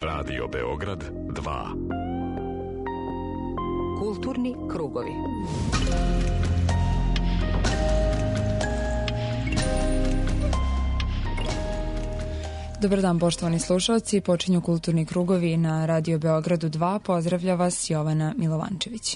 Radio Beograd 2. Kulturni krugovi. Dobar dan, poštovani slušalci. Počinju Kulturni krugovi na Radio Beogradu 2. Pozdravlja vas Jovana Milovančević.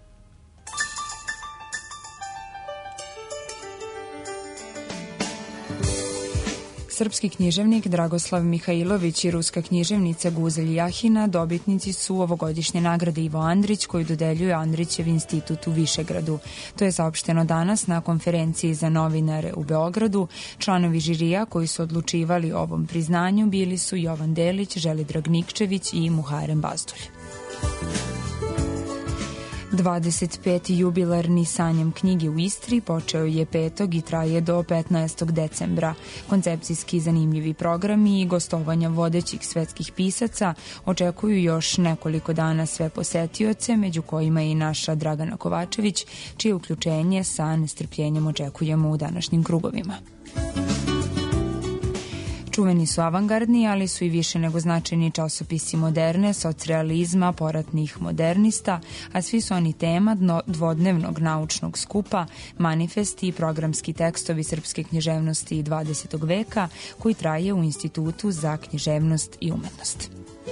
Srpski književnik Dragoslav Mihajlović i ruska književnica Guzelj Jahina dobitnici su ovogodišnje nagrade Ivo Andrić koju dodeljuje Andrićev institut u Višegradu. To je saopšteno danas na konferenciji za novinare u Beogradu. Članovi žirija koji su odlučivali o ovom priznanju bili su Jovan Delić, Želidrag Nikčević i Muharrem Bazdulj. 25. jubilarni Sanjam knjige u Istri počeo je 5. i traje do 15. decembra. Koncepcijski zanimljivi programi i gostovanja vodećih svetskih pisaca očekuju još nekoliko dana sve posetioce, među kojima i naša Dragana Kovačević, čije uključenje sa nestrpljenjem očekujemo u današnjim krugovima. Čuveni su avangardni, ali su i više nego značajni časopisi moderne, socrealizma, poratnih modernista, a svi su oni tema dvodnevnog naučnog skupa, manifesti i programski tekstovi srpske književnosti 20. veka, koji traje u Institutu za književnost i umetnost.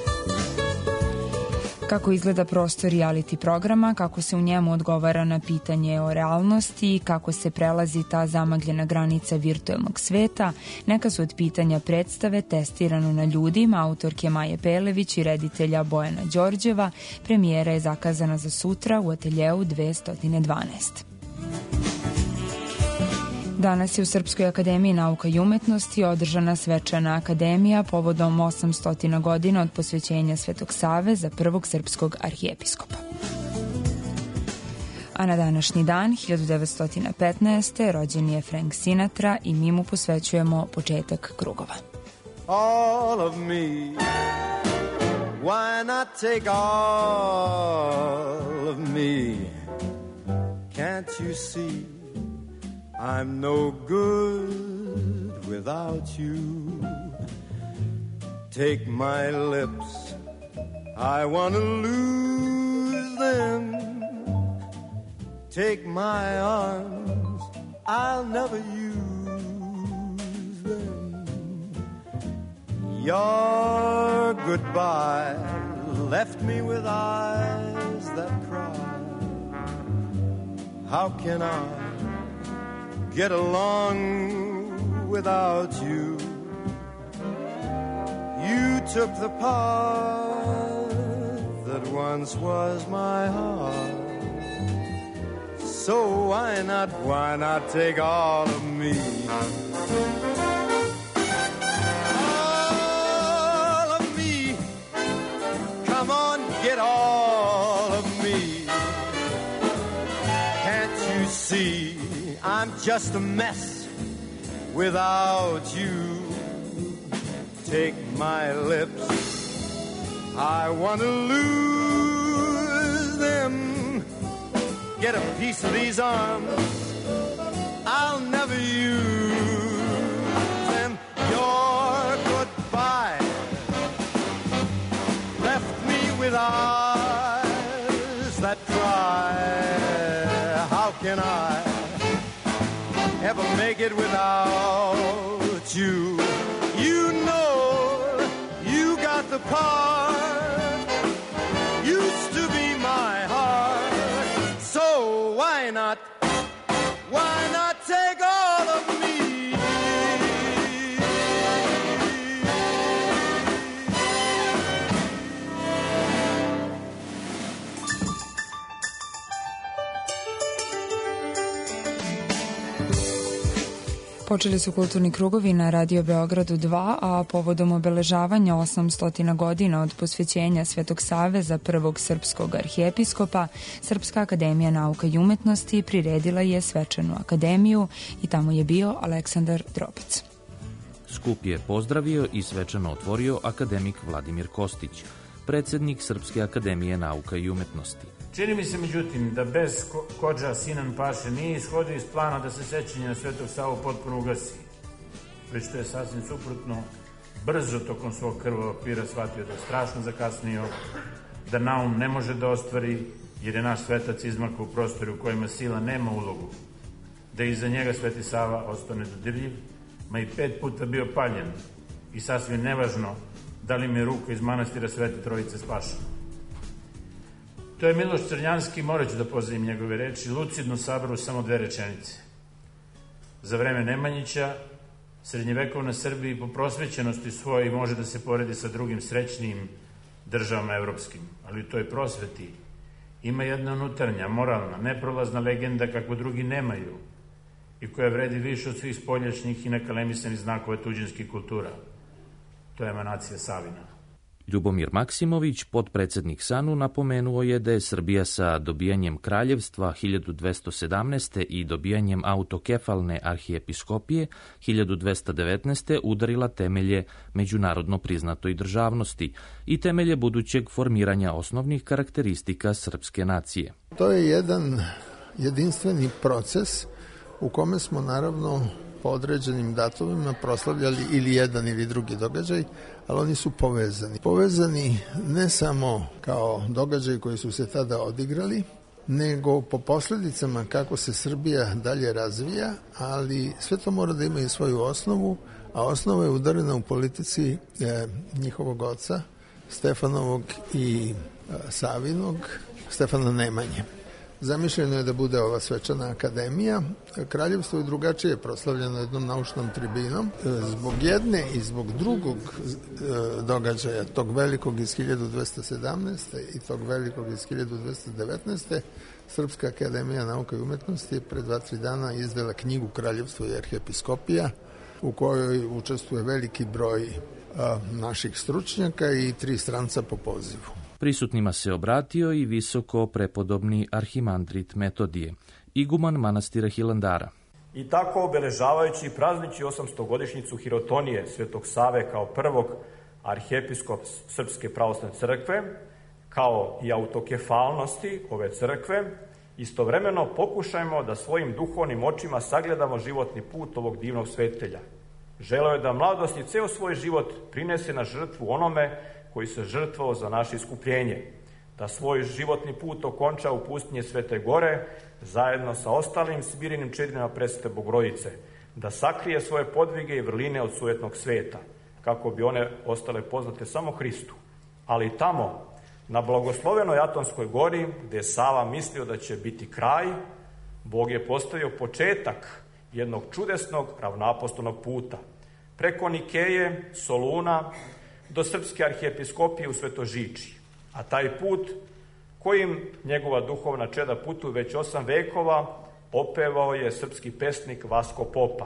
Kako izgleda prostor reality programa, kako se u njemu odgovara na pitanje o realnosti, kako se prelazi ta zamagljena granica virtuelnog sveta, neka su od pitanja predstave testirano na ljudima autorke Maje Pelević i reditelja Bojana Đorđeva. Premijera je zakazana za sutra u ateljeu 212. Danas je u Srpskoj akademiji nauka i umetnosti održana svečana akademija povodom 800 godina od posvećenja Svetog Save za prvog srpskog arhijepiskopa. A na današnji dan, 1915. rođen je Frank Sinatra i mi mu posvećujemo početak krugova. All of me, why not take all of me? Can't you see I'm no good without you? Take my lips, I want to lose them. Take my arms, I'll never use them. Your goodbye left me with eyes that cry. How can I get along without you? You took the part that once was my heart. So why not take all of me? All of me, come on, get all of me. Can't you see I'm just a mess without you? Take my lips, I want to lose them. Get a piece of these arms, I'll never use them. Your goodbye left me with eyes that cry. How can I ever make it without you? You know you got the part, used to be my heart. So why not take all of me? Počeli su kulturni krugovi na Radio Beogradu 2, a povodom obeležavanja 800 godina od posvećenja Svetog Save za prvog srpskog arhijepiskopa, Srpska akademija nauka i umetnosti priredila je svečanu akademiju i tamo je bio Aleksandar Drobac. Skup je pozdravio i svečano otvorio akademik Vladimir Kostić, predsjednik Srpske akademije nauka i umetnosti. Čini mi se, međutim, da bez Kodža Sinan Paše nije ishodio iz plana da se sećanje na Svetog Savu potpuno ugasi, već to je sasvim suprotno, brzo tokom svog krvavog pira shvatio da je strašno zakasnio, da naum ne može da ostvari, jer je naš svetac izmakao u prostoru u kojima sila nema ulogu, da je iza njega Sveti Sava ostao nedodirljiv, ma i 5 puta bio paljen i sasvim nevažno da li mi ruka iz manastira Svete Trojice spašao. To je Miloš Crnjanski, morat ću da pozdravim njegove reči, lucidno sabrao samo 2 rečenice. Za vreme Nemanjića, srednjevekovna Srbija po prosvećenosti svojoj može da se poredi sa drugim srećnijim državama evropskim, ali u toj prosveti ima jedna unutarnja, moralna, neprolazna legenda kakvu drugi nemaju i koja vredi više od svih spoljašnjih i nakalemisanih znakova tuđinskih kultura. To je emanacija Savina. Ljubomir Maksimović, potpredsednik SANU, napomenuo je da je Srbija sa dobijanjem kraljevstva 1217. i dobijanjem autokefalne arhijepiskopije 1219. udarila temelje međunarodno priznatoj državnosti i temelje budućeg formiranja osnovnih karakteristika srpske nacije. To je jedan jedinstveni proces u kome smo naravno po određenim datumima proslavljali ili jedan ili drugi događaj, ali oni su povezani. Povezani ne samo kao događaj koji su se tada odigrali, nego po posledicama kako se Srbija dalje razvija, ali sve to mora da ima i svoju osnovu, a osnova je udarena u politici njihovog oca, Stefanovog i Savinog, Stefana Nemanje. Zamišljeno je da bude ova svečana akademija. Kraljevstvo je drugačije proslavljeno jednom naučnom tribinom. Zbog jedne i zbog drugog događaja, tog velikog iz 1217. i tog velikog iz 1219. Srpska akademija nauka i umetnosti pred 2-3 dana izdala knjigu Kraljevstvo i arhijepiskopija, u kojoj učestvuje veliki broj naših stručnjaka i 3 stranca po pozivu. Prisutnima se obratio i visoko prepodobni arhimandrit Metodije, iguman manastira Hilandara. I tako, obeležavajući i praznići 800-godišnjicu Hirotonije Svetog Save kao prvog arhijepiskopa Srpske pravoslavne crkve, kao i autokefalnosti ove crkve, istovremeno pokušajmo da svojim duhovnim očima sagledamo životni put ovog divnog svetelja. Želeo je da mladost i ceo svoj život prinese na žrtvu onome koji se žrtvovao za naše iskupljenje, da svoj životni put okonča u pustinje Svete Gore, zajedno sa ostalim smirinim čedinama Presvete Bogorodice, da sakrije svoje podvige i vrline od sujetnog sveta, kako bi one ostale poznate samo Hristu. Ali tamo, na blagoslovenoj Atonskoj gori, gde je Sava mislio da će biti kraj, Bog je postavio početak jednog čudesnog ravnoapostolnog puta, preko Nikeje, Soluna, do Srpske arhijepiskopije u Svetožiči. A taj put, kojim njegova duhovna čeda putuju već 8 vekova, opevao je srpski pesnik Vasko Popa.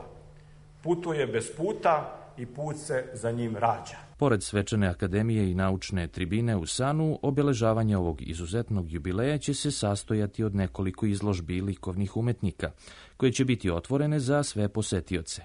Putuje bez puta i put se za njim rađa. Pored svečane akademije i naučne tribine u SANU, obeležavanje ovog izuzetnog jubileja će se sastojati od nekoliko izložbi likovnih umetnika, koje će biti otvorene za sve posetioce.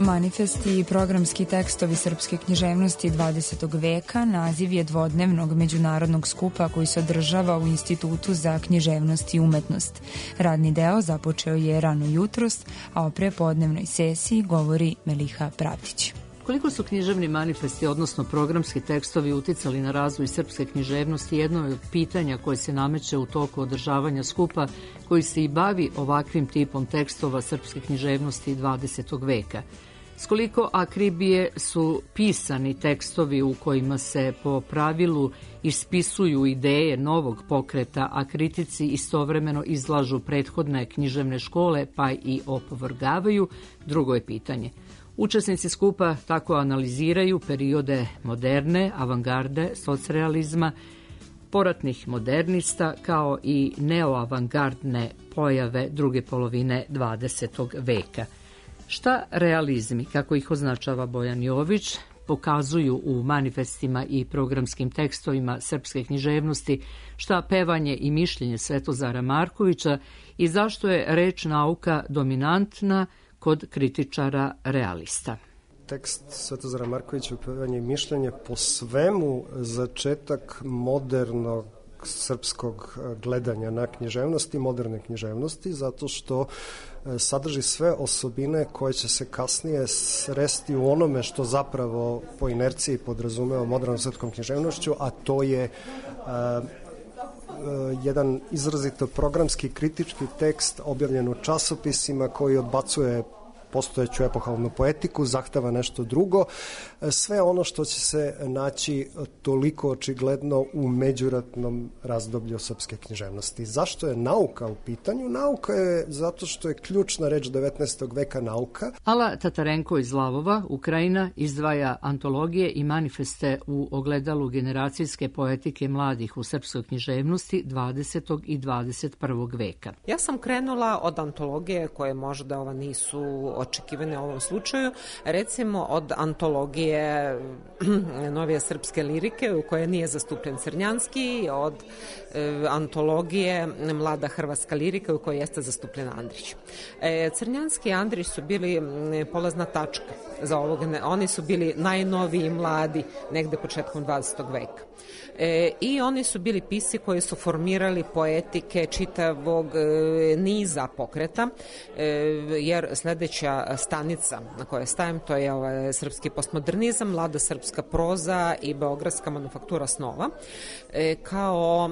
Manifesti i programski tekstovi srpske književnosti 20. veka naziv je dvodnevnog međunarodnog skupa koji se održava u Institutu za književnost i umetnost. Radni deo započeo je rano jutros, a o prepodnevnoj sesiji govori Meliha Pravdić. Koliko su književni manifesti, odnosno programski tekstovi, uticali na razvoj srpske književnosti, jedno je od pitanja koje se nameće u toku održavanja skupa koji se i bavi ovakvim tipom tekstova srpske književnosti 20. veka. S koliko akribije su pisani tekstovi u kojima se po pravilu ispisuju ideje novog pokreta, a kritici istovremeno izlažu prethodne književne škole pa i opovrgavaju, drugo je pitanje. Učesnici skupa tako analiziraju periode moderne, avangarde, socrealizma, poratnih modernista kao i neoavangardne pojave druge polovine 20. veka. Šta realizmi, kako ih označava Bojan Jović, pokazuju u manifestima i programskim tekstovima srpske književnosti, šta pevanje i mišljenje Svetozara Markovića i zašto je reč nauka dominantna kod kritičara realista. Tekst Svetozara Markovića, Pevanje i mišljenje, po svemu začetak modernog srpskog gledanja na književnosti, moderne književnosti, zato što sadrži sve osobine koje će se kasnije sresti u onome što zapravo po inerciji podrazumeva modernom srpskom književnošću, a to je jedan izrazito programski kritički tekst objavljen u časopisima koji odbacuje postojeću epohalnu poetiku, zahteva nešto drugo. Sve ono što će se naći toliko očigledno u međuratnom razdoblju srpske književnosti. Zašto je nauka u pitanju? Nauka je zato što je ključna reč 19. veka nauka. Ala Tatarenko iz Lavova, Ukrajina, izdvaja antologije i manifeste u ogledalu generacijske poetike mladih u srpskoj književnosti 20. i 21. veka. Ja sam krenula od antologije koje možda nisu očekivane u ovom slučaju, recimo od antologije novije srpske lirike u kojoj nije zastupljen Crnjanski, od antologije Mlada hrvatska lirika u kojoj jeste zastupljen Andrić. Crnjanski i Andrić su bili polazna tačka za ovog, oni su bili najnoviji mladi negde početkom 20. veka. I oni su bili pisci koji su formirali poetike čitavog niza pokreta, jer sledeća stanica na kojoj stajem, to je srpski postmodernizam, mlada srpska proza i beogradska manufaktura snova, kao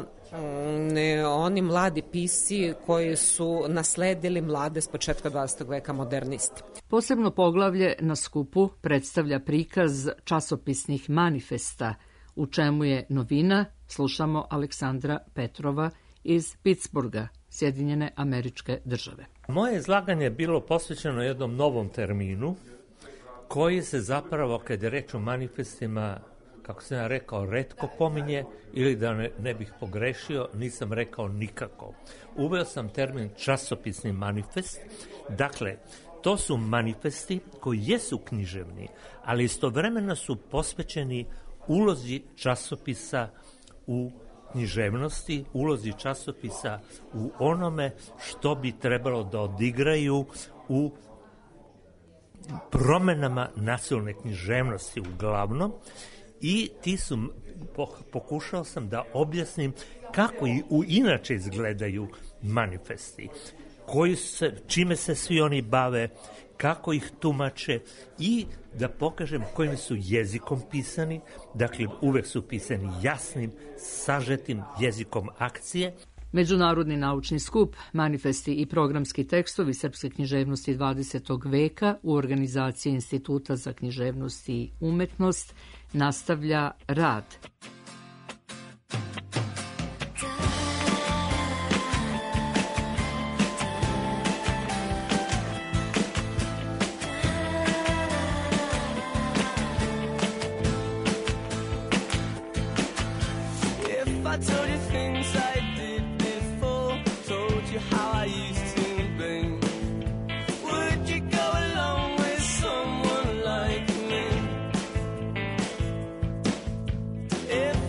oni mladi pisci koji su nasledili mlade s početka 20. veka modernisti. Posebno poglavlje na skupu predstavlja prikaz časopisnih manifesta, u čemu je novina. Slušamo Aleksandra Petrova iz Pittsburgha, Sjedinjene Američke Države. Moje izlaganje je bilo posvećeno jednom novom terminu koji se zapravo, kad je reč o manifestima, kako sam ja rekao, retko pominje, ili da ne bih pogrešio, nisam rekao nikako. Uveo sam termin časopisni manifest. Dakle, to su manifesti koji jesu književni, ali istovremeno su posvećeni ulozi časopisa u književnosti, ulozi časopisa u onome što bi trebalo da odigraju u promenama nacionalne književnosti uglavnom. I pokušao sam da objasnim kako i inače izgledaju manifesti, čime se svi oni bave, kako ih tumače i da pokažem kojim su jezikom pisani. Dakle, uvek su pisani jasnim, sažetim jezikom akcije. Međunarodni naučni skup, manifesti i programski tekstovi srpske književnosti 20. veka u organizaciji Instituta za književnost i umetnost nastavlja rad. If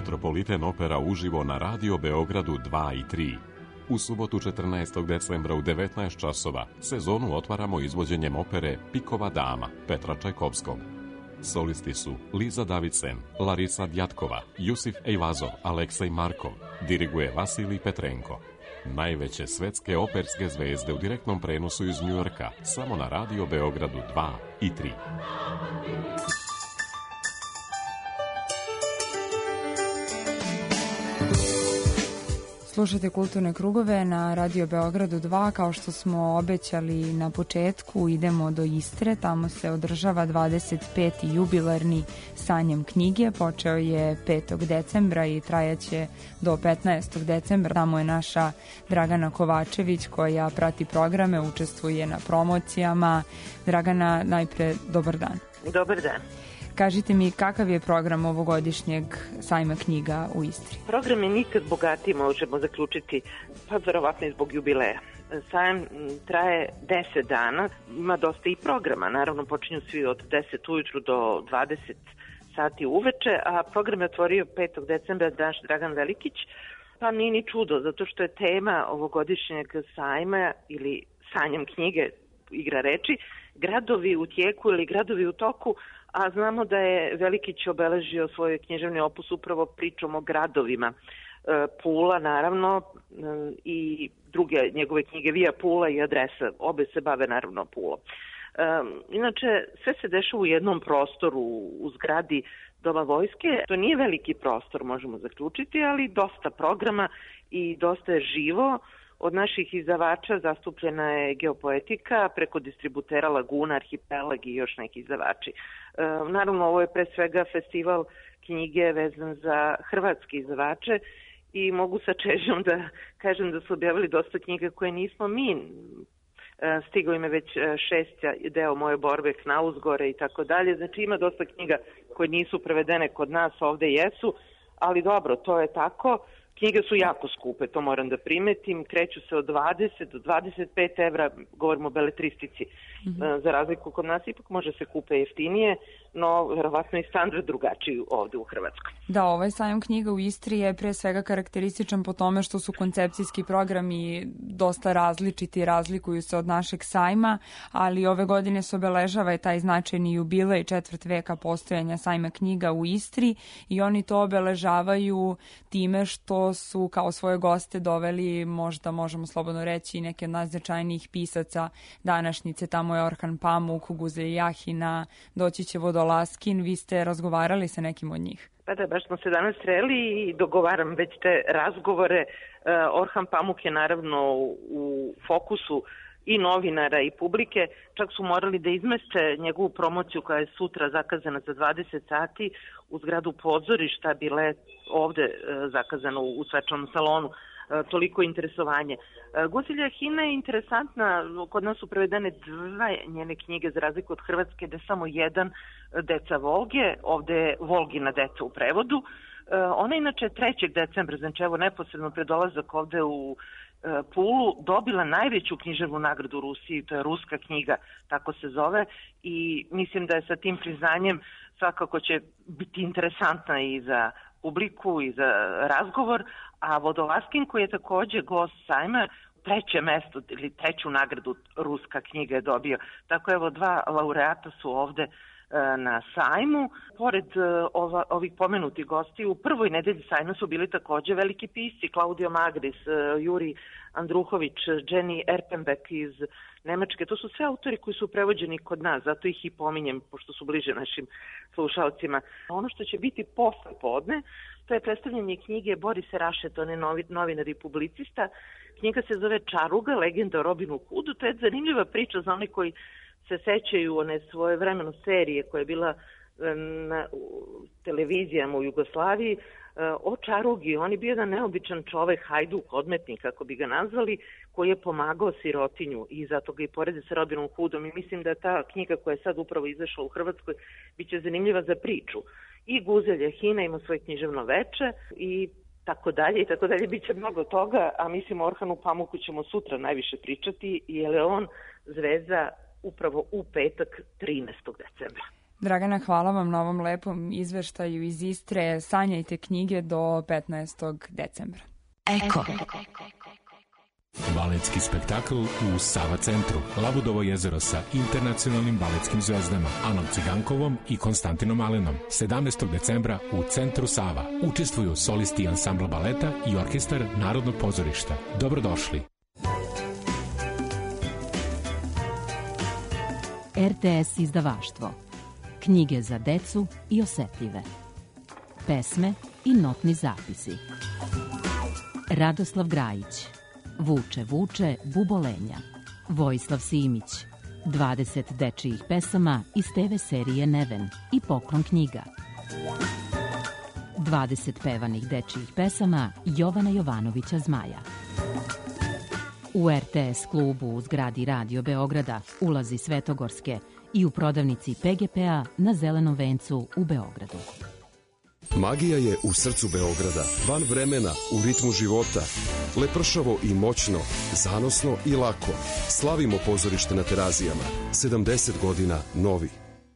Metropolitan Opera uživo na Radio Beogradu 2 i 3. U subotu 14. decembra u 19 časova sezonu otvaramo izvođenjem opere Pikova dama Petra Čajkovskog. Solisti su Liza Davidsen, Larisa Djatkova, Jusif Ejvazov, Aleksej Markov, diriguje Vasilij Petrenko. Najveće svetske operske zvezde u direktnom prenosu iz Njujorka, samo na Radio Beogradu 2 i 3. Slušajte Kulturne krugove na Radio Beogradu 2. Kao što smo obećali na početku, idemo do Istre. Tamo se održava 25. jubilarni Sanjam knjige. Počeo je 5. decembra i trajaće do 15. decembra. Tamo je naša Dragana Kovačević koja prati programe, učestvuje na promocijama. Dragana, najpre dobar dan. Dobar dan. Kažite mi, kakav je program ovogodišnjeg sajma knjiga u Istri? Program je nikad bogatiji, možemo zaključiti, pa verovatno i zbog jubileja. Sajam traje 10 dana, ima dosta i programa, naravno počinju svi od 10 ujutru do 20 sati uveče, a program je otvorio 5. decembra naš Dragan Velikić, pa nije ni čudo, zato što je tema ovogodišnjeg sajma ili Sanjam knjige, igra reči, gradovi u tijeku ili gradovi u toku, a znamo da je Velikić obeležio svoj književni opus upravo pričom o gradovima. Pula, naravno, i druge njegove knjige, Via Pula i Adresa, obe se bave naravno Pulom. Inače, sve se dešava u jednom prostoru, u zgradi Doma vojske. To nije veliki prostor, možemo zaključiti, ali dosta programa i dosta je živo. Od naših izdavača zastupljena je Geopoetika, preko distributera Laguna, Arhipelag i još neki izdavači. Naravno, ovo je pre svega festival knjige vezan za hrvatske izdavače i mogu sa čežnjom da kažem da su objavili dosta knjiga koje nismo mi. Stigao im je već 6. deo Moje borbe, Knausgore i tako dalje. Znači ima dosta knjiga koje nisu prevedene kod nas, ovde jesu, ali dobro, to je tako. Knjige su jako skupe, to moram da primetim, kreću se od 20 do 25 evra, govorimo o beletristici. Za razliku kod nas ipak može se kupe jeftinije, no verovatno i standard drugačiji ovde u Hrvatskoj. Da, ovaj sajam knjiga u Istri je pre svega karakterističan po tome što su koncepcijski programi dosta različiti, razlikuju se od našeg sajma, ali ove godine se obeležava i taj značajni jubilej 4. veka postojanja sajma knjiga u Istri i oni to obeležavaju time što su kao svoje goste doveli, možda možemo slobodno reći, neke od najznačajnijih pisaca današnjice. Tamo je Orhan Pamuk, Guzelj Jahina, doći će Vodolaskin. Vi ste razgovarali sa nekim od njih? Pa da, baš smo se danas sreli i dogovaram već te razgovore. Orhan Pamuk je naravno u fokusu i novinara i publike. Čak su morali da izmeste njegovu promociju koja je sutra zakazana za 20 sati u zgradu pozorišta, bila je ovde zakazano u svečanom salonu. Toliko interesovanje. Guzelj Jahina je interesantna, kod nas su prevedene 2 njene knjige za razliku od Hrvatske, da je samo jedan Deca Volge, ovde je Volgina deca u prevodu. Ona inače 3. decembra, znači evo neposredno pred dolazak ovde u Pulu, dobila najveću književnu nagradu u Rusiji, to je ruska knjiga, tako se zove, i mislim da je sa tim priznanjem svakako će biti interesantna i za publiku i za razgovor, a Vodolaskin koji je takođe gost sajma, 3. mesto ili 3. nagradu ruska knjiga je dobio. Tako evo 2 laureata su ovde na sajmu. Pored ovih pomenutih gosti, u prvoj nedelji sajma su bili takođe veliki pisci, Claudio Magris, Juri Andruhović, Jenny Erpenbeck iz Nemačke. To su sve autori koji su prevođeni kod nas, zato ih i pominjem, pošto su bliže našim slušalcima. Ono što će biti posle podne, to je predstavljanje knjige Borisa Rašeta, on je novinar i publicista. Knjiga se zove Čaruga, legenda o Robinu Hoodu. To je zanimljiva priča za one koji se sećaju one svoje vremeno serije koja je bila na televizijama u Jugoslaviji o Čarugi. On je bio jedan neobičan čovek, hajduk, odmetnik, kako bi ga nazvali, koji je pomagao sirotinju i zato ga i porede sa Robinom Hoodom. I mislim da ta knjiga koja je sad upravo izašla u Hrvatskoj biće zanimljiva za priču. I Guzelj Jahina ima svoje književno veče i tako dalje, bit će mnogo toga, a mislim o Orhanu Pamuku ćemo sutra najviše pričati, jer je on zvezda upravo u petak 13. decembra. Dragana, hvala vam na ovom lepom izveštaju iz Istre. Sanjajte knjige do 15. decembra. Eko. Baletski spektakl u Sava centru. Labudovo jezero sa internacionalnim baletskim zvezdama Anom Cigankovom i Konstantinom Alenom. 17. decembra u centru Sava. Učestvuju solisti ansambla baleta i orkestar Narodnog pozorišta. Dobrodošli. RTS izdavaštvo. Knjige za decu i osetljive. Pesme i notni zapisi. Radoslav Grajić. Vuče, vuče, bubolenja. Vojislav Simić. 20 dečijih pesama iz TV serije Neven i Poklon knjiga. 20 pevanih dečijih pesama Jovana Jovanovića Zmaja. U RTS klubu u zgradi Radio Beograda, ulazi Svetogorske i u prodavnici PGP-a na Zelenom vencu u Beogradu. Magija je u srcu Beograda, van vremena, u ritmu života. Lepršavo i moćno, zanosno i lako. Slavimo pozorište na Terazijama. 70 godina novi.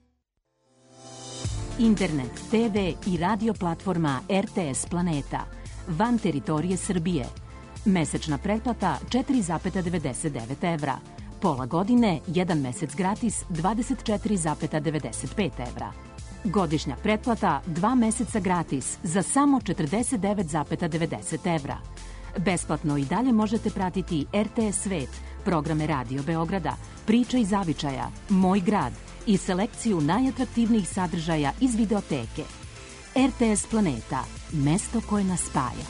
Internet, TV i radio platforma RTS Planeta. Van teritorije Srbije. Mesečna pretplata 4,99 evra. Pola godine, 1 mesec gratis 24,95 evra. Godišnja pretplata 2 meseca gratis za samo 49,90 evra. Besplatno i dalje možete pratiti RTS Svet, programe Radio Beograda, Priča i zavičaja, Moj grad i selekciju najatraktivnijih sadržaja iz videoteke. RTS Planeta, mesto koje nas spaja.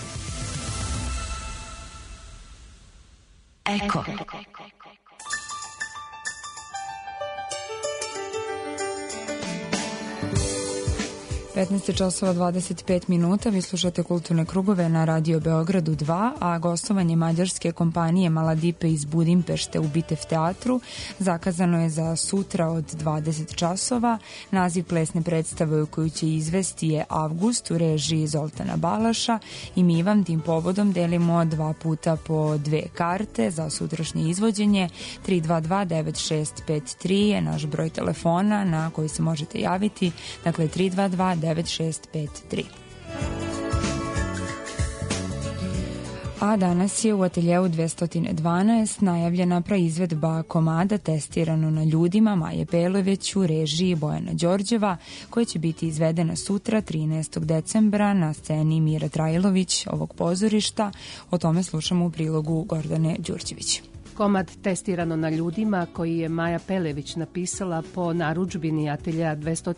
Eko. 15 časova 25 minuta, vi slušate Kulturne krugove na Radio Beogradu 2, a gostovanje mađarske kompanije Maladipe iz Budimpešte u Bitev teatru zakazano je za sutra od 20 časova. Naziv plesne predstave koju će izvesti je Avgust u režiji Zoltana Balaša i mi vam tim povodom delimo 2 puta po 2 karte za sutrašnje izvođenje. 322-9653 je naš broj telefona na koji se možete javiti, dakle 322-9653. A danas je u ateljeu 212 najavljena praizvedba komada testirano na ljudima Maje Pelović u režiji Bojana Đorđeva, koja će biti izvedena sutra 13. decembra na sceni Mira Trajlović ovog pozorišta. O tome slušamo u prilogu Gordane Đurđević. Komad testirano na ljudima koji je Maja Pelević napisala po narudžbini ateljeja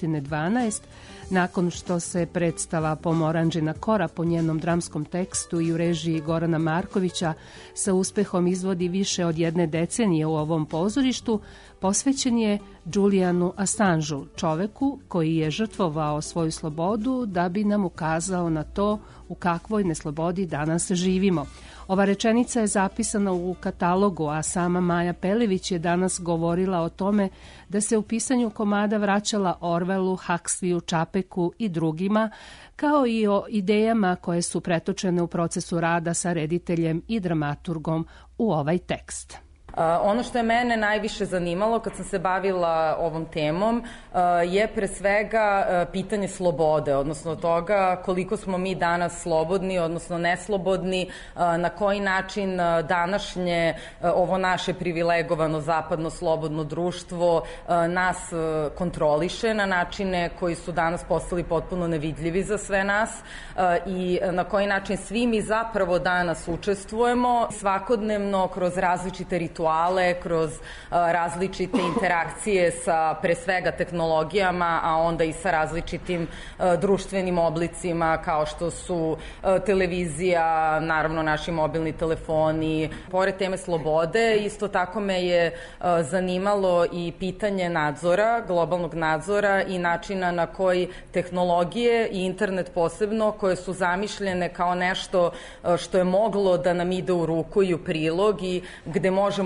212 nakon što se predstava Pomoranđina kora po njenom dramskom tekstu i u režiji Gorana Markovića sa uspehom izvodi više od 1 decenije u ovom pozorištu, posvećen je Julianu Assangeu, čoveku koji je žrtvovao svoju slobodu da bi nam ukazao na to u kakvoj neslobodi danas živimo. Ova rečenica je zapisana u katalogu, a sama Maja Pelević je danas govorila o tome da se u pisanju komada vraćala Orwellu, Huxleyu, Čapeku i drugima, kao i o idejama koje su pretočene u procesu rada sa rediteljem i dramaturgom u ovaj tekst. Ono što je mene najviše zanimalo kad sam se bavila ovom temom je pre svega pitanje slobode, odnosno toga koliko smo mi danas slobodni, odnosno neslobodni, na koji način današnje ovo naše privilegovano zapadno slobodno društvo nas kontroliše na načine koji su danas postali potpuno nevidljivi za sve nas i na koji način svi mi zapravo danas učestvujemo svakodnevno kroz različite rituale, kroz različite interakcije sa pre svega tehnologijama, a onda i sa različitim društvenim oblicima kao što su televizija, naravno naši mobilni telefoni. Pored teme slobode, isto tako me je zanimalo i pitanje nadzora, globalnog nadzora i načina na koji tehnologije i internet posebno, koje su zamišljene kao nešto što je moglo da nam ide u ruku i u prilog i gde možemo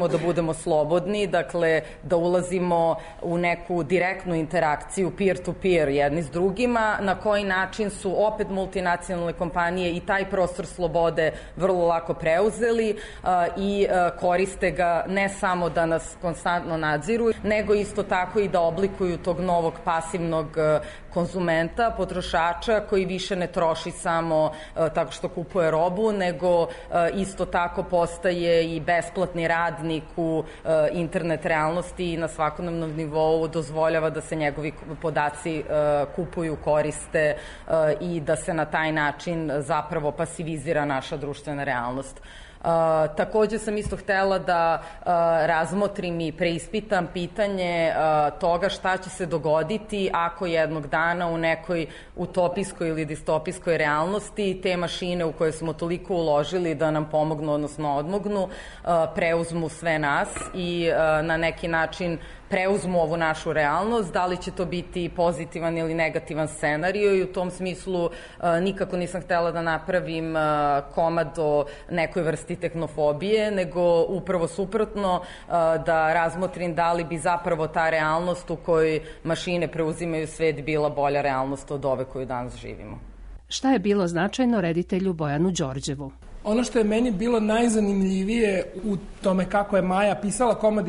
možemo da budemo slobodni, dakle da ulazimo u neku direktnu interakciju peer-to-peer jedni s drugima, na koji način su opet multinacionalne kompanije i taj prostor slobode vrlo lako preuzeli i koriste ga ne samo da nas konstantno nadziru, nego isto tako i da oblikuju tog novog pasivnog konzumenta, potrošača koji više ne troši samo tako što kupuje robu, nego isto tako postaje i besplatni radnik u internet realnosti i na svakodnevnom nivou dozvoljava da se njegovi podaci kupuju, koriste i da se na taj način zapravo pasivizira naša društvena realnost. Takođe sam isto htela da razmotrim i preispitam pitanje toga šta će se dogoditi ako jednog dana u nekoj utopijskoj ili distopijskoj realnosti te mašine u koje smo toliko uložili da nam pomognu, odnosno odmognu, preuzmu sve nas i na neki način preuzmu ovu našu realnost, da li će to biti pozitivan ili negativan scenario i u tom smislu nikako nisam htela da napravim komad o nekoj vrsti tehnofobije, nego upravo suprotno da razmotrim da li bi zapravo ta realnost u kojoj mašine preuzimaju svet bila bolja realnost od ove koju danas živimo. Šta je bilo značajno reditelju Bojanu Đorđevu? Ono što je meni bilo najzanimljivije u tome kako je Maja pisala komad,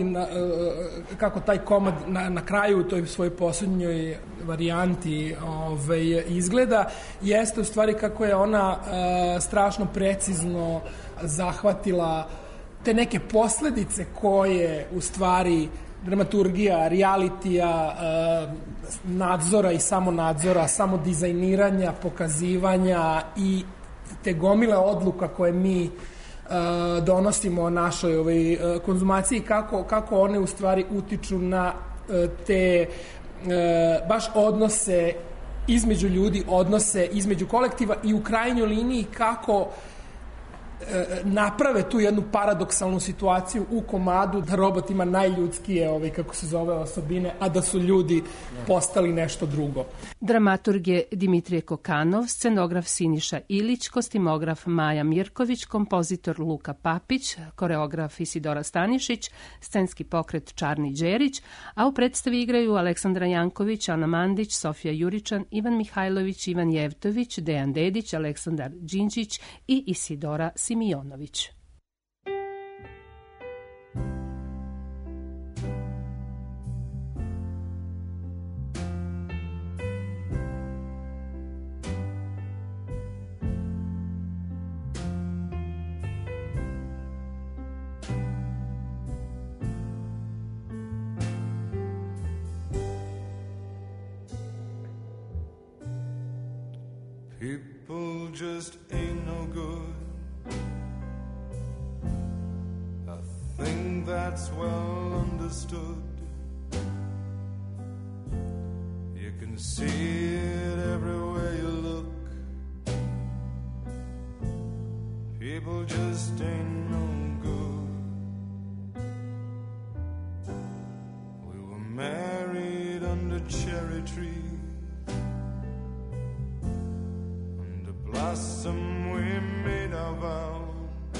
kako taj komad na kraju u toj svojoj poslednjoj varijanti izgleda, jeste u stvari kako je ona strašno precizno zahvatila te neke posledice koje u stvari dramaturgija, realitija, nadzora i samonadzora, samodizajniranja, pokazivanja i te gomile odluka koje mi donosimo o našoj konzumaciji, kako one u stvari utiču na te baš odnose između ljudi, odnose između kolektiva i u krajnjoj liniji kako naprave tu jednu paradoksalnu situaciju u komadu da robot ima najljudskije, kako se zove, osobine, a da su ljudi postali nešto drugo. Dramaturg je Dimitrije Kokanov, scenograf Siniša Ilić, kostimograf Maja Mirković, kompozitor Luka Papić, koreograf Isidora Stanišić, scenski pokret Čarni Đerić, a u predstavi igraju Aleksandra Janković, Ana Mandić, Sofija Juričan, Ivan Mihajlović, Ivan Jevtović, Dejan Dedić, Aleksandar Đinđić i Isidora Simionović. People just ain't no good. I think that's well understood. You can see it everywhere you look. People just ain't no good. We were married under cherry trees. Blossom we made our vows.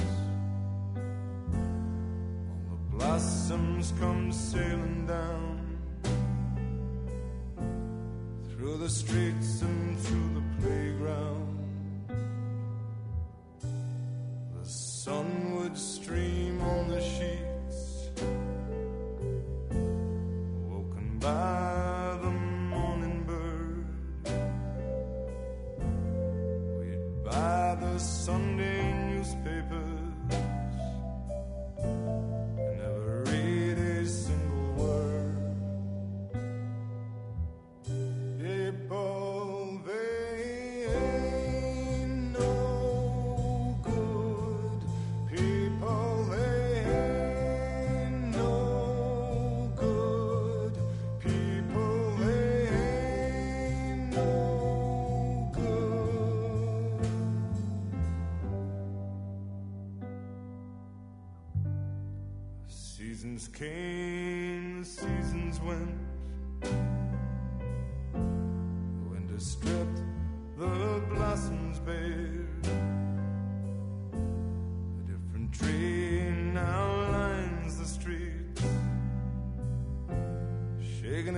All the blossoms come sailing down through the streets and through the playground. The sun would stream on the sheets, woken by the morning bird. By the Sunday newspapers and never read a single word. People, they ain't no good. People, they ain't no good. People, they ain't no good. Seasons came, seasons went. Winter stripped the blossoms bare. A different tree now lines the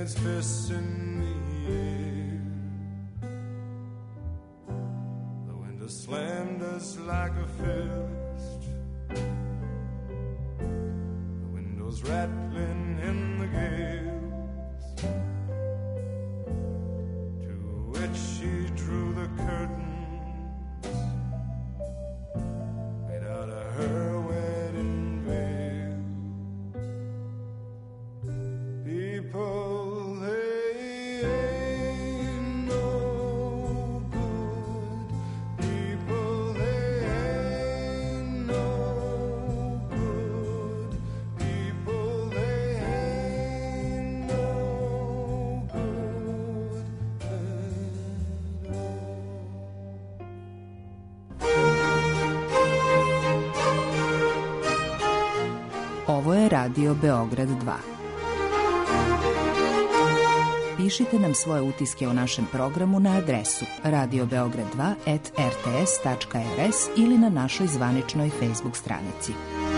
his fists in the air. The window slammed us like a fist. The windows rattling in the gales, to which she drew the curtains made out of her wedding veil. People, they ain't no good. People, they ain't no good. People, they ain't no good at all. Ovo je Radio Beograd 2. Pišite nam svoje utiske o našem programu na adresu radiobeograd2@rts.rs ili na našoj zvaničnoj Facebook stranici.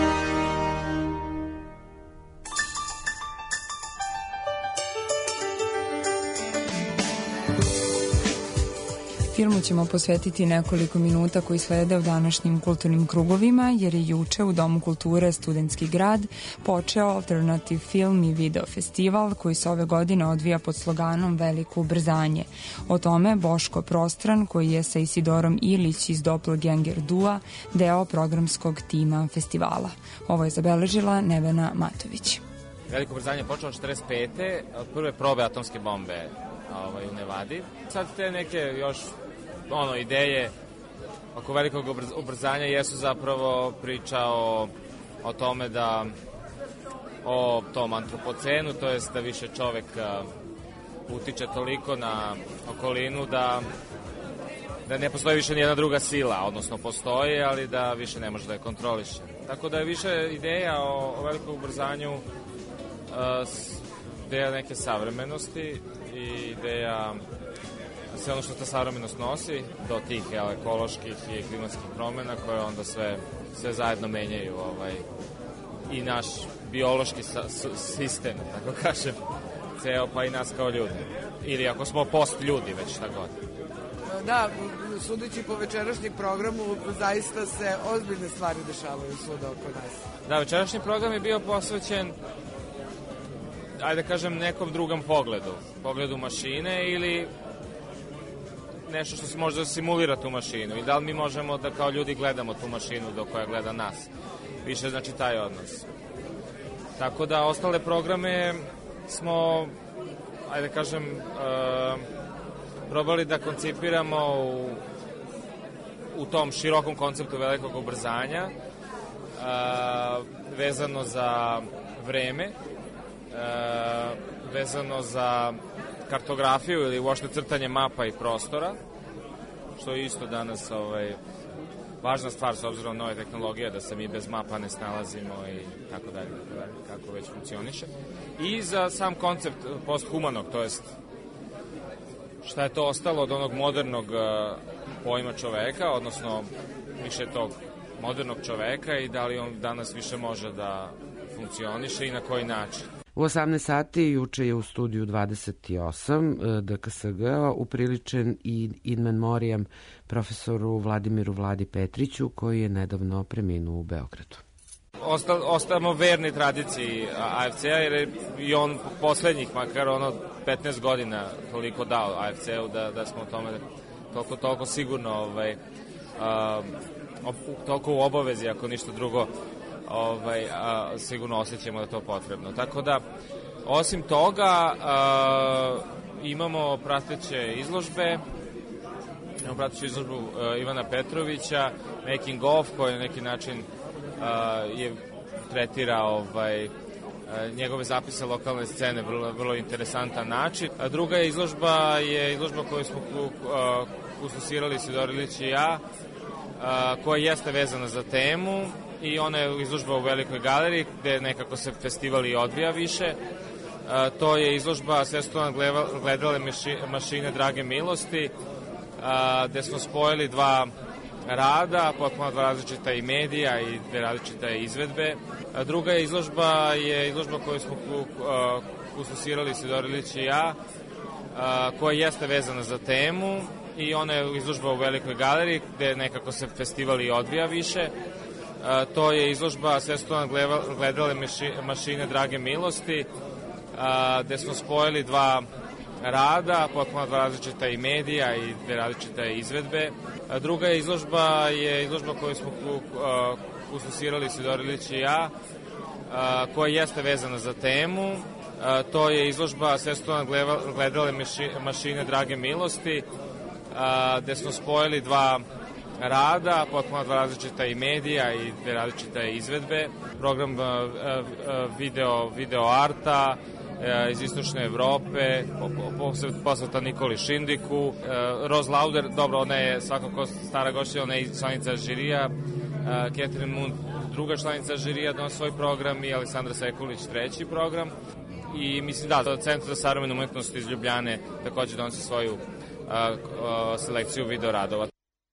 Filmu ćemo posvetiti nekoliko minuta koji slede u današnjim kulturnim krugovima, jer je juče u Domu kulture Studentski grad počeo Alternative Film i Video festival koji se ove godine odvija pod sloganom Veliko ubrzanje. O tome Boško Prostran, koji je sa Isidorom Ilić iz Doppelganger Dua deo programskog tima festivala. Ovo je zabeležila Nevena Matović. Veliko ubrzanje je počelo 45. od prve probe atomske bombe u Nevadi. Sad te neke još ideje oko velikog ubrzanja jesu zapravo priča o tome da o tom antropocenu, to jest da više čovek utiče toliko na okolinu da ne postoji više nijedna druga sila, odnosno postoji, ali da više ne može da je kontroliše. Tako da je više ideja o velikom ubrzanju ideja neke savremenosti i ideja sve ono što ta savremenost nosi do tih ekoloških i klimatskih promjena koje onda sve zajedno menjaju i naš biološki sistem, tako kažem, ceo, pa i nas kao ljudi. Ili ako smo post ljudi, već šta god. Da, sudeći po večerašnjem programu, zaista se ozbiljne stvari dešavaju svuda oko nas. Da, večerašnji program je bio posvećen, ajde kažem, nekom drugom pogledu mašine ili nešto što se može simulira tu mašinu i da li mi možemo da kao ljudi gledamo tu mašinu do koja gleda nas. Više znači taj odnos. Tako da ostale programe smo, ajde kažem, probali da koncipiramo u tom širokom konceptu velikog ubrzanja, vezano za vreme, vezano za kartografiju ili uopšte crtanje mapa i prostora, što je isto danas važna stvar s obzirom na nove tehnologije, da se mi bez mapa ne snalazimo i tako dalje, kako već funkcioniše. I za sam koncept posthumanog, to jest šta je to ostalo od onog modernog pojma čoveka, odnosno više tog modernog čoveka i da li on danas više može da funkcioniše i na koji način. U 18 sati juče je u studiju 28 DKSG upriličen i in memoriam profesoru Vladimiru Vladi Petriću, koji je nedavno preminuo u Beogradu. Ostajemo verni tradiciji AFC-a, jer je i on poslednjih, makar 15 godina toliko dao AFC-u da smo o tome toliko sigurno toliko u obavezi, ako ništa drugo, sigurno osjećamo da je to potrebno. Tako da, osim toga, imamo prateće izložbe. Imamo prateću izložbu Ivana Petrovića, Making of, koji na neki način tretira njegove zapise lokalne scene vrlo interesantan način. A druga izložba je izložba koju smo kusosirali Isidor Ilić i ja, koja jeste vezana za temu i ona je izložba u Velikoj galeriji gde nekako se festival i odvija više. To je izložba Svetostan gledale mašine Drage milosti, gde smo spojili dva rada, potpuno dva različita i medija i dve različite izvedbe. Druga izložba je izložba koju smo kusosirali Sidorilić i ja, koja jeste vezana za temu i ona je izložba u Velikoj galeriji gde nekako se festival i odvija više. To je izložba Sve gledale mašine Drage milosti, gde smo spojili dva rada, potpuno dva različita i medija i dve različite izvedbe. Druga izložba je izložba koju smo kusosirali Sidorilić i ja, koja jeste vezana za temu. To je izložba Sve gledale mašine Drage milosti, gde smo spojili dva rada, potpuno dva različita i medija i dve različite izvedbe. Program video arta iz Istočne Evrope, posveta Nikoli Šindiku. Rose Lauder, dobro, ona je svakako stara gošća, ona je članica žirija. Catherine Moon, druga članica žirija, donosi svoj program i Aleksandra Sekulić, treći program. I mislim da, Centar za savremenu umetnost iz Ljubljane takođe donosi svoju selekciju video radova.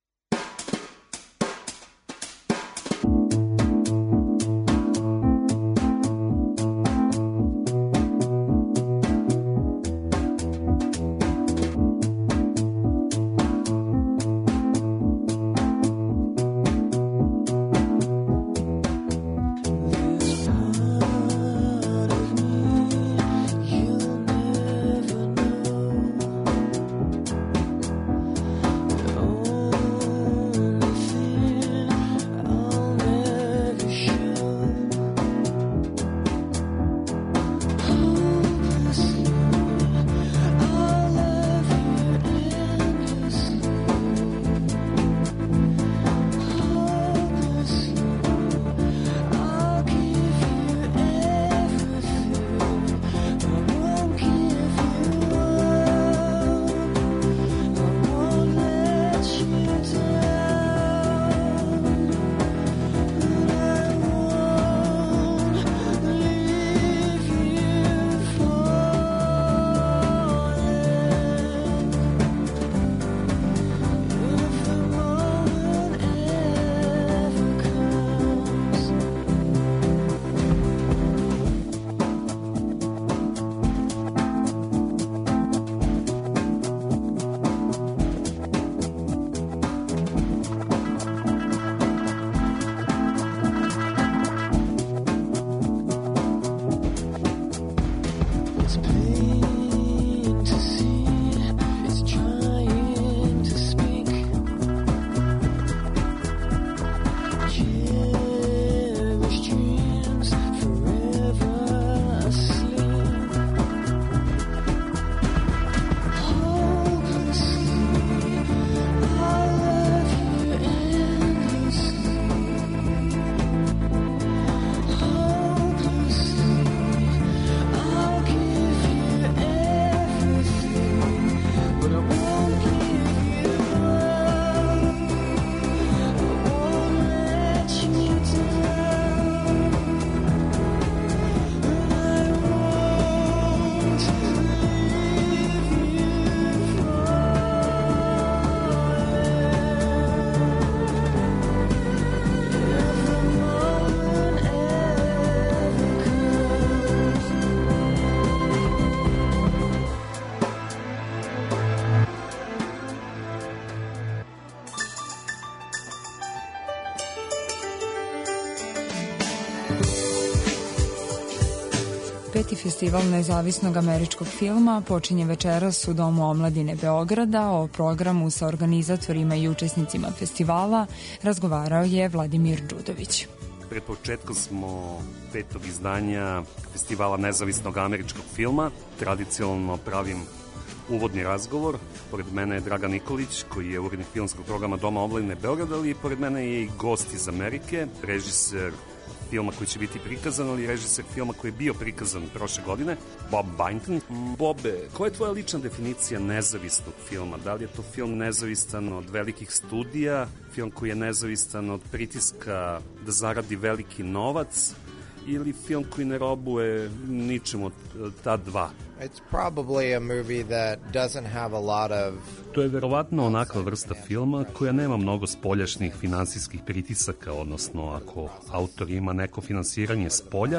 Peti festival nezavisnog američkog filma počinje večeras u Domu omladine Beograda. O programu sa organizatorima i učesnicima festivala razgovarao je Vladimir Đudović. Pred početkom smo petog izdanja Festivala nezavisnog američkog filma. Tradicionalno pravim uvodni razgovor. Pored mene je Dragan Nikolić, koji je urednik filmskog programa Doma omladine Beograda, ali pored mene je i gost iz Amerike, režiser filma koji će biti prikazan, ali režiser filma koji je bio prikazan prošle godine, Bob Bainton. Bobe, koja je tvoja lična definicija nezavisnog filma? Da li je to film nezavistan od velikih studija, film koji je nezavistan od pritiska da zaradi veliki novac, ili film koji ne robuje ničemu od ta dva? It's probably a movie that doesn't have a lot of... To je verovatno onakva vrsta filma koja nema mnogo spoljašnjih finansijskih pritisaka, odnosno ako autor ima neko finansiranje s polja,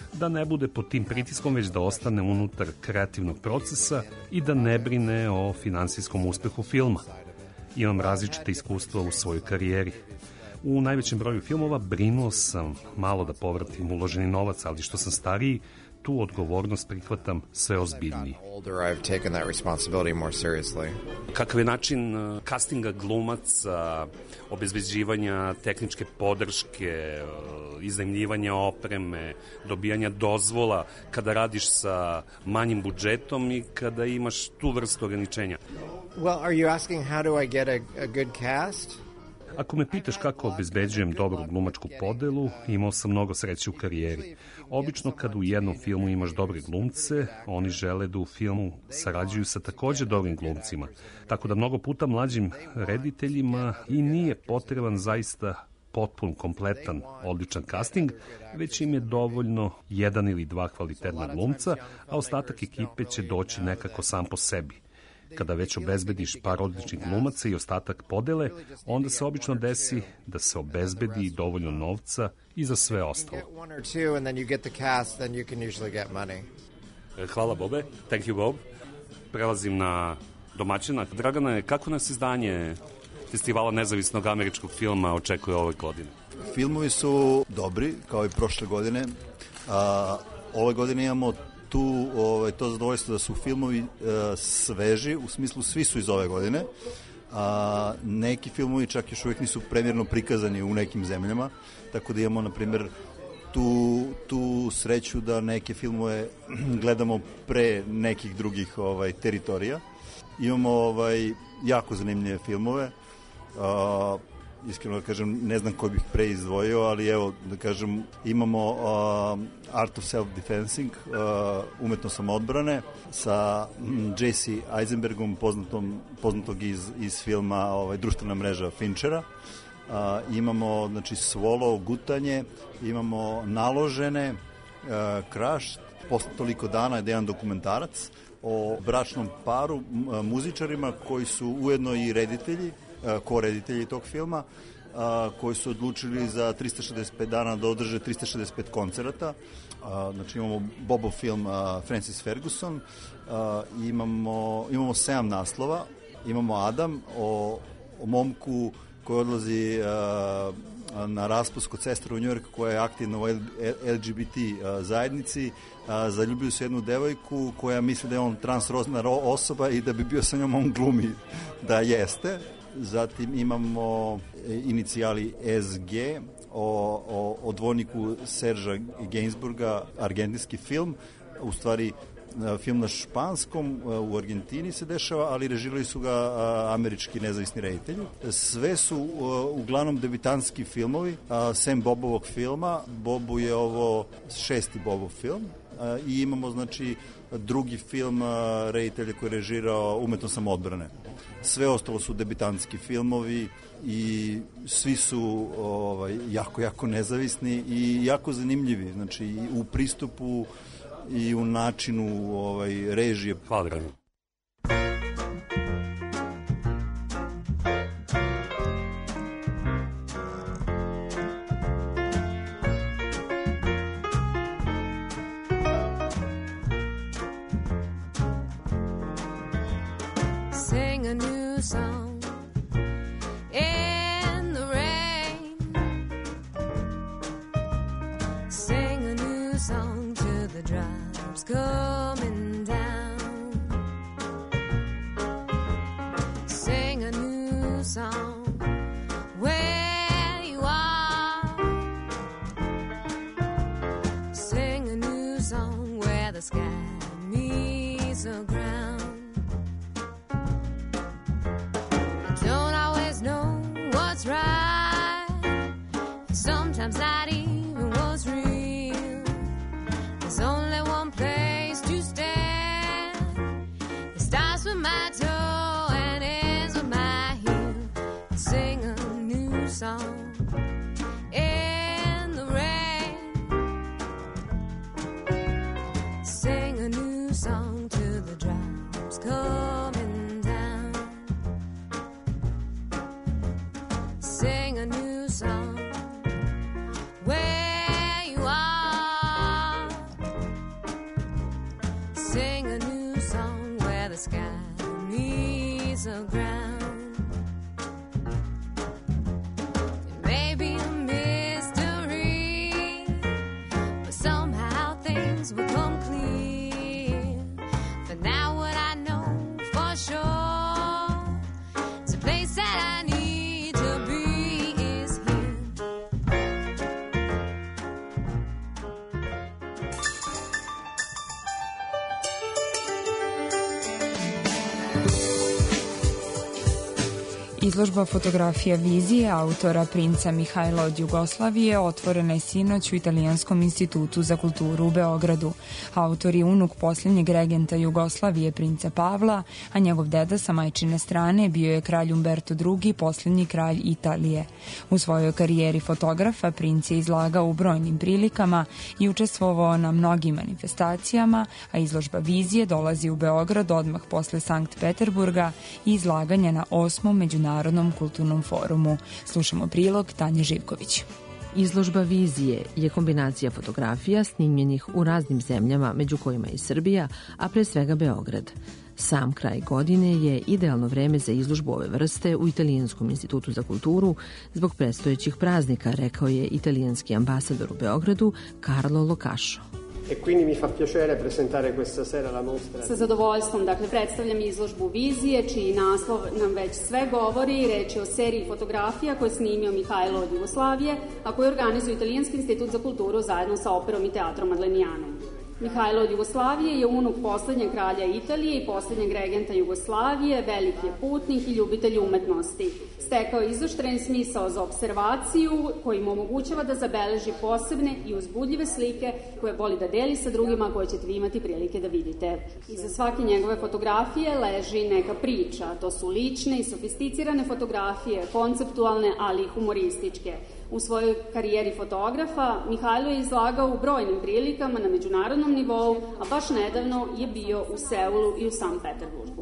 da ne bude pod tim pritiskom, već da ostane unutar kreativnog procesa i da ne brine o finansijskom uspehu filma. Imam različite iskustva u svojoj karijeri. U najvećem broju filmova brinuo sam malo da povratim uloženi novac, ali što sam stariji, tu odgovornost prihvatam sve ozbiljnije. Kakav je način castinga glumaca, obezbeđivanja tehničke podrške, iznajmljivanja opreme, dobijanja dozvola kada radiš sa manjim budžetom i kada imaš tu vrstu ograničenja? Well, are you asking how do I get a good cast? Ako me pitaš kako obezbeđujem dobru glumačku podelu, imao sam mnogo sreće u karijeri. Obično kad u jednom filmu imaš dobre glumce, oni žele da u filmu sarađuju sa takođe dobrim glumcima. Tako da mnogo puta mlađim rediteljima i nije potreban zaista potpun, kompletan, odličan casting, već im je dovoljno jedan ili dva kvalitetna glumca, a ostatak ekipe će doći nekako sam po sebi. Kada već obezbediš par odličnih glumaca i ostatak podele, onda se obično desi da se obezbedi dovoljno novca i za sve ostalo. Hvala Bobe, thank you Bob. Prelazim na domaćina. Dragane, kako nas izdanje Festivala nezavisnog američkog filma očekuje ove godine? Filmovi su dobri, kao i prošle godine. Ove godine imamo tu to zadovoljstvo da su filmovi sveži, u smislu svi su iz ove godine. Neki filmovi čak još uvijek nisu premjerno prikazani u nekim zemljama, tako da imamo, na primjer, tu sreću da neke filmove gledamo pre nekih drugih teritorija. Imamo jako zanimljive filmove. Iskreno da kažem, ne znam koji bih preizdvojio, ali evo, da kažem, imamo Art of Self-Defensing, umetno samoodbrane, sa Jesse Eisenbergom, poznatog iz filma Društvena mreža Finchera. Imamo, znači, Swallow, Gutanje, imamo Naložene, Crash, posle toliko dana je jedan dokumentarac o bračnom paru, muzičarima koji su ujedno i reditelji, koreditelji tog filma, koji su odlučili za 365 dana da održe 365 koncerata. Znači imamo Bobov film Francis Ferguson, imamo 7 naslova, imamo Adam o momku koji odlazi na raspust kod sestre u Njujorku koja je aktivna u LGBT zajednici, zaljubio se jednu devojku koja misli da je on transrodna osoba i da bi bio sa njom, on glumi da jeste. Zatim imamo inicijali SG o dvojniku Serža Gainsbourga, argentinski film, u stvari film na španskom, u Argentini se dešava, ali režirali su ga američki nezavisni reditelji. Sve su uglavnom debitanski filmovi, sem Bobovog filma. Bobu je ovo 6. Bobov film i imamo, znači, drugi film reditelja koji je režirao Umetno samoodbrane. Sve ostalo su debitanski filmovi i svi su jako nezavisni i jako zanimljivi, znači i u pristupu i u načinu režije. Hvala, Dragan. Sing a new song in the rain. Sing a new song to the drops coming down. Sing a new song where you are. Sing a new song where the sky meets the ground. What's right, sometimes not even what's real. There's only one place to stand. It starts with my toe and ends with my heel. Sing a new song in the rain. Sing a new song to the drops coming down. Sing a new song where you are. sky meets the ground. It may be a mystery, but somehow things will come clear. For now what I know for sure, it's a place that I need to be is here. Izložba fotografija vizije autora princa Mihajla od Jugoslavije otvorena je sinoć u Italijanskom institutu za kulturu u Beogradu. Autor je unuk posljednjeg regenta Jugoslavije princa Pavla, a njegov deda sa majčine strane bio je kralj Umberto II, posljednji kralj Italije. U svojoj karijeri fotografa princ je izlagao u brojnim prilikama i učestvovao na mnogim manifestacijama, a izložba vizije dolazi u Beograd odmah posle Sankt Peterburga i izlaganja na 8. Međunarodnom kulturnom forumu. Slušamo prilog Tanje Živković. Izložba vizije je kombinacija fotografija snimljenih u raznim zemljama, među kojima i Srbija, a pre svega Beograd. Sam kraj godine je idealno vreme za izložbu ove vrste u Italijanskom institutu za kulturu zbog predstojećih praznika, rekao je italijanski ambasador u Beogradu Carlo Locascio. E quindi mi fa piacere presentare questa sera la mostra. Sa zadovoljstvom, dakle, predstavljam izložbu vizije, čiji naslov nam već sve govori. Reč je o seriji fotografija koje je snimio Mihajlo od Jugoslavije, a koje organizuje Italijanski institut za kulturu zajedno sa operom i teatrom Madlenijanom. Mihajlo od Jugoslavije je unuk poslednjeg kralja Italije i poslednjeg regenta Jugoslavije, veliki je putnik i ljubitelj umetnosti. Stekao je izoštren smisao za observaciju koji mu omogućava da zabeleži posebne i uzbudljive slike koje voli da deli sa drugima, koje ćete vi imati prilike da vidite. Iza svake njegove fotografije leži neka priča. To su lične i sofisticirane fotografije, konceptualne, ali i humorističke. U svojoj karijeri fotografa Mihajlo je izlagao u brojnim prilikama na međunarodnom nivou, a baš nedavno je bio u Seulu i u Sankt Peterburgu.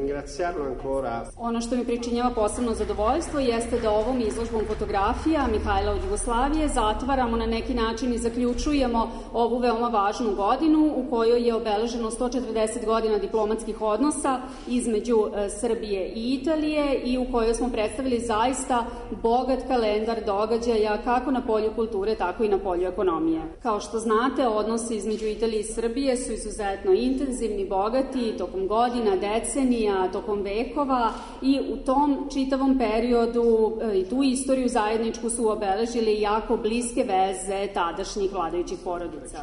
Ono što mi pričinjava posebno zadovoljstvo jeste da ovom izložbom fotografija Mihajla od Jugoslavije zatvaramo na neki način i zaključujemo ovu veoma važnu godinu u kojoj je obeleženo 140 godina diplomatskih odnosa između Srbije i Italije i u kojoj smo predstavili zaista bogat kalendar događaja kako na polju kulture, tako i na polju ekonomije. Kao što znate, odnosi između Italije i Srbije su izuzetno intenzivni, bogati, tokom godina, decenija, tokom vekova i u tom čitavom periodu i tu istoriju zajedničku su obeležili jako bliske veze tadašnjih vladajućih porodica.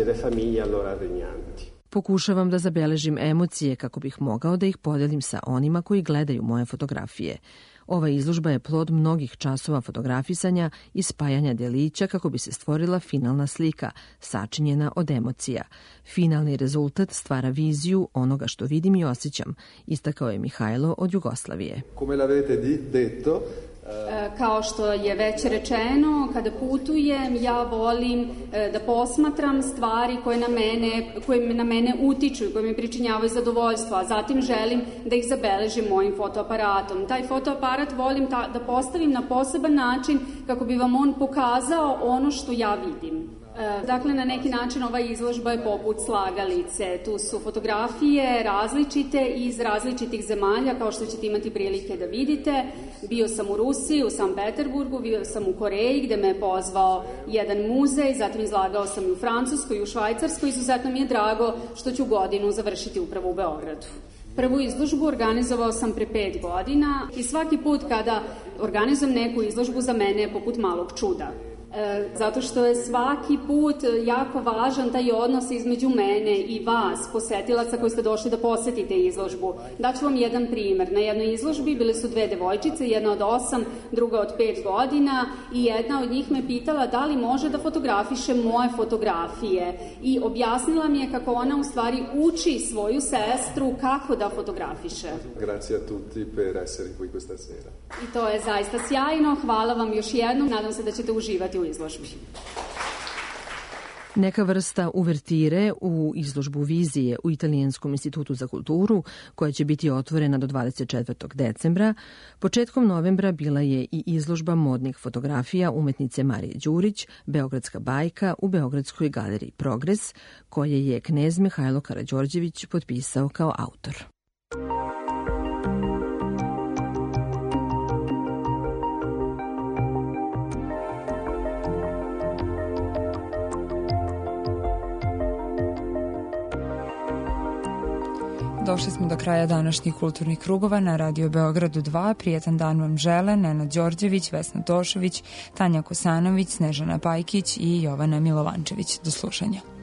Pokušavam da zabeležim emocije kako bih mogao da ih podelim sa onima koji gledaju moje fotografije. Ova izložba je plod mnogih časova fotografisanja i spajanja delića kako bi se stvorila finalna slika, sačinjena od emocija. Finalni rezultat stvara viziju onoga što vidim i osjećam, istakao je Mihajlo od Jugoslavije. Come l'avete detto, Kao što je već rečeno, kada putujem, ja volim da posmatram stvari koje na mene utiču i koje mi pričinjavaju zadovoljstvo, a zatim želim da ih zabeležim mojim fotoaparatom. Taj fotoaparat volim da postavim na poseban način kako bi vam on pokazao ono što ja vidim. Dakle, na neki način ova izložba je poput slagalice. Tu su fotografije različite iz različitih zemalja, kao što ćete imati prilike da vidite. Bio sam u Rusiji, u Sankt Peterburgu, bio sam u Koreji gde me je pozvao jedan muzej, zatim izlagao sam i u Francuskoj i u Švajcarskoj. Izuzetno mi je drago što ću godinu završiti upravo u Beogradu. Prvu izložbu organizovao sam pre 5 godina i svaki put kada organizujem neku izložbu za mene je poput malog čuda. Zato što je svaki put jako važan taj odnos između mene i vas, posetilaca koji ste došli da posetite izložbu. Daću vam jedan primer. Na jednoj izložbi bile su 2 devojčice, jedna od 8, druga od 5 godina i jedna od njih me pitala da li može da fotografiše moje fotografije i objasnila mi je kako ona u stvari uči svoju sestru kako da fotografiše. Grazie a tutti per essere qui questa sera. I to je zaista sjajno. Hvala vam još jednom. Nadam se da ćete uživati u izložbi. Neka vrsta uvertire u izložbu vizije u Italijanskom institutu za kulturu, koja će biti otvorena do 24. decembra. Početkom novembra bila je i izložba modnih fotografija umetnice Marije Đurić, Beogradska bajka u Beogradskoj galeriji Progres, koje je knez Mihajlo Karađorđević potpisao kao autor. došli smo do kraja današnjih kulturnih krugova na Radio Beogradu 2. Prijetan dan vam žele Nenad Đorđević, Vesna Tošović, Tanja Kosanović, Snežana Pajkić i Jovana Milovančević. Do slušanja.